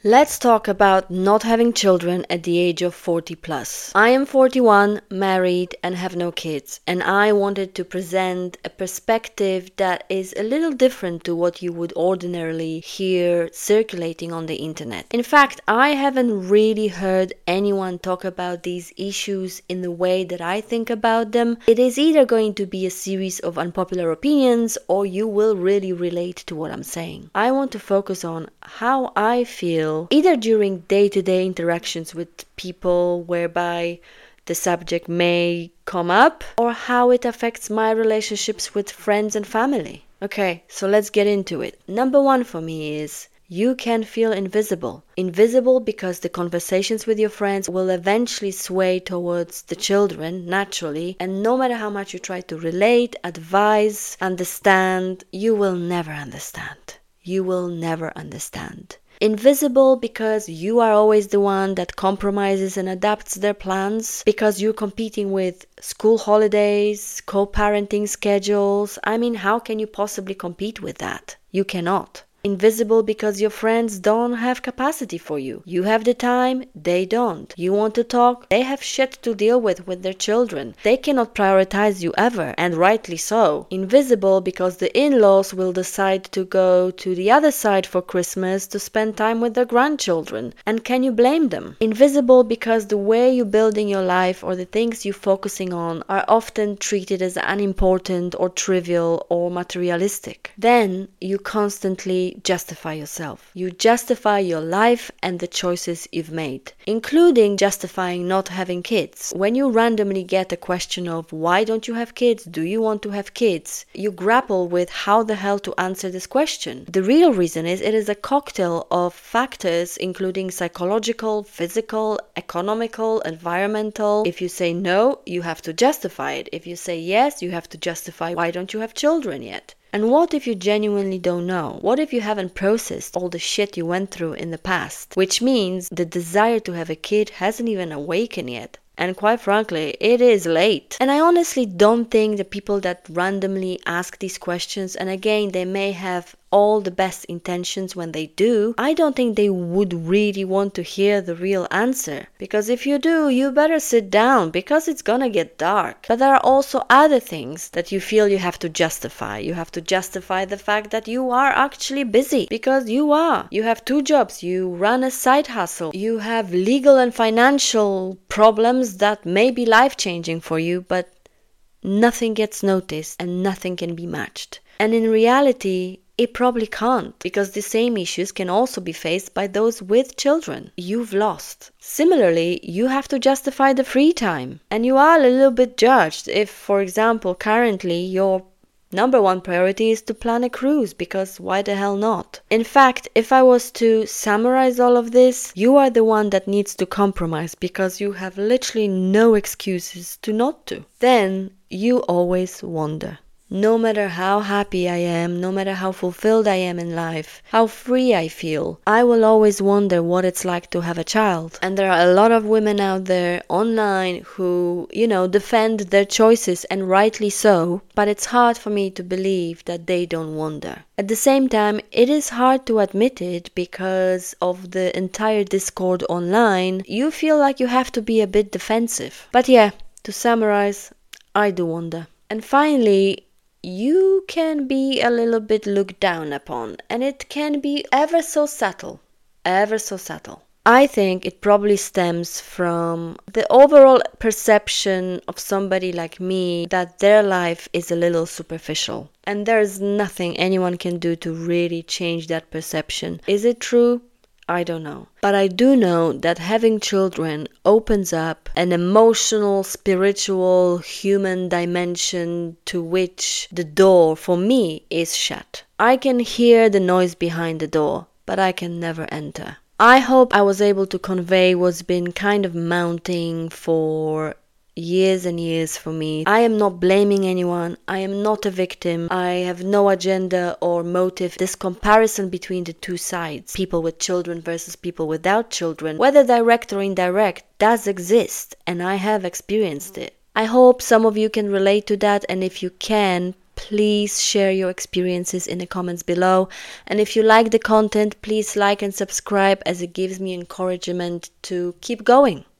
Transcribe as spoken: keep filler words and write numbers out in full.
Let's talk about not having children at the age of forty plus. I am forty-one, married, and have no kids, and I wanted to present a perspective that is a little different to what you would ordinarily hear circulating on the internet. In fact, I haven't really heard anyone talk about these issues in the way that I think about them. It is either going to be a series of unpopular opinions or you will really relate to what I'm saying. I want to focus on how I feel either during day-to-day interactions with people whereby the subject may come up, or how it affects my relationships with friends and family. Okay, so let's get into it. Number one for me is you can feel invisible. Invisible because the conversations with your friends will eventually sway towards the children, naturally, and no matter how much you try to relate, advise, understand, you will never understand. You will never understand. Invisible because you are always the one that compromises and adapts their plans, because you're competing with school holidays, co-parenting schedules. I mean, how can you possibly compete with that? You cannot. Invisible because your friends don't have capacity for you. You have the time, they don't. You want to talk, they have shit to deal with with their children. They cannot prioritize you ever, and rightly so. Invisible because the in-laws will decide to go to the other side for Christmas to spend time with their grandchildren. And can you blame them? Invisible because the way you're building your life or the things you're focusing on are often treated as unimportant or trivial or materialistic. Then you constantly justify yourself. You justify your life and the choices you've made, including justifying not having kids. When you randomly get a question of why don't you have kids? Do you want to have kids? You grapple with how the hell to answer this question. The real reason is it is a cocktail of factors including psychological, physical, economical, environmental. If you say no, you have to justify it. If you say yes, you have to justify why don't you have children yet. And what if you genuinely don't know? What if you haven't processed all the shit you went through in the past? Which means the desire to have a kid hasn't even awakened yet. And quite frankly, it is late. And I honestly don't think the people that randomly ask these questions, and again, they may have all the best intentions when they do, I don't think they would really want to hear the real answer. Because if you do, you better sit down, because it's gonna get dark. But there are also other things that you feel you have to justify. You have to justify the fact that you are actually busy, because you are. You have two jobs, you run a side hustle, you have legal and financial problems that may be life-changing for you, but nothing gets noticed and nothing can be matched. And in reality, it probably can't, because the same issues can also be faced by those with children. You've lost. Similarly, you have to justify the free time. And you are a little bit judged if, for example, currently your number one priority is to plan a cruise, because why the hell not? In fact, if I was to summarize all of this, you are the one that needs to compromise, because you have literally no excuses to not to. Then you always wonder. No matter how happy I am, no matter how fulfilled I am in life, how free I feel, I will always wonder what it's like to have a child. And there are a lot of women out there online who, you know, defend their choices, and rightly so, but it's hard for me to believe that they don't wonder. At the same time, it is hard to admit it because of the entire discord online. You feel like you have to be a bit defensive. But yeah, to summarize, I do wonder. And finally, you can be a little bit looked down upon, and it can be ever so subtle, ever so subtle. I think it probably stems from the overall perception of somebody like me that their life is a little superficial, and there's nothing anyone can do to really change that perception. Is it true? I don't know. But I do know that having children opens up an emotional, spiritual, human dimension to which the door for me is shut. I can hear the noise behind the door, but I can never enter. I hope I was able to convey what's been kind of mounting for years and years for me. I am not blaming anyone. I am not a victim. I have no agenda or motive. This comparison between the two sides, people with children versus people without children, whether direct or indirect, does exist, and I have experienced it. I hope some of you can relate to that, and if you can, please share your experiences in the comments below. And if you like the content, please like and subscribe, as it gives me encouragement to keep going.